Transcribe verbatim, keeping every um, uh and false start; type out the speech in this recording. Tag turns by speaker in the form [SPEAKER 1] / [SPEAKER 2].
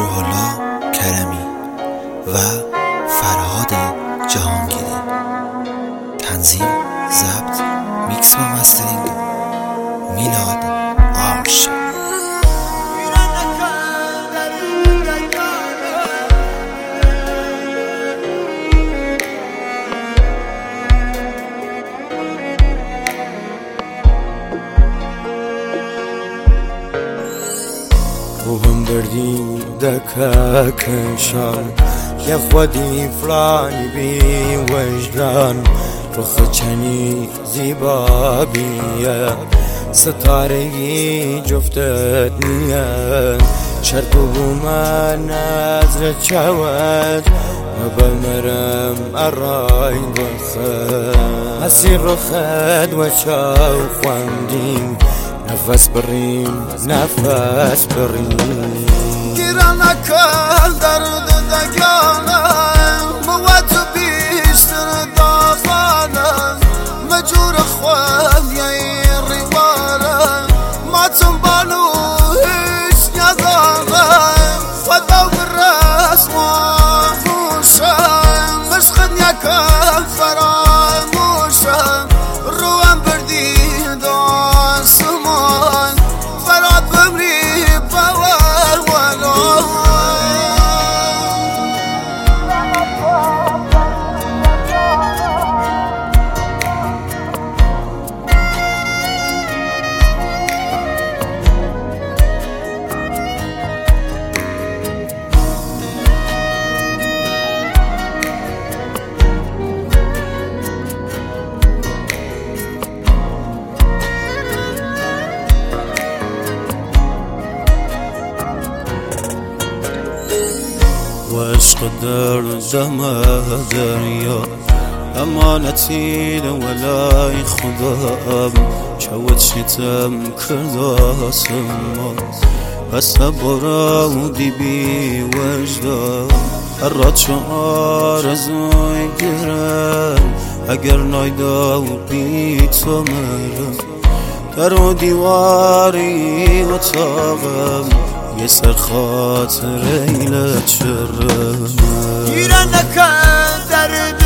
[SPEAKER 1] روح‌الله کرمی و فرهاد جهانگیری. تنظیم، ضبط، میکس و مسترینگ میلاد آرش.
[SPEAKER 2] روحم بردی دکا کشان یا خودی فلانی بی وجدان رخ چنی زیبا بیه ستارگی جفتت نیه شرط و من نظر چود مبل مرم ارای بخد هسی رخد و چاو خواندیم نفس بریم نفس بریم
[SPEAKER 3] گیرانه کل درد دگانم موت بیشتر داغانم مجور خوال یه ریوارم ماتم بانو هیچ ندارم خدا برسم موشم مشخد یکم فراموشم روم بردی داستمان فراد بمری باور ولو
[SPEAKER 2] وعشق دردم دریا امانتی ولای خدام چود شتم کرداسم بس برودی بی وجدان رد شعار آرزوی گرم اگر نایدا بی تو مرم در و دیواری اتاقم یه سر خاطر ایلت شرم
[SPEAKER 3] گیرانه کل درد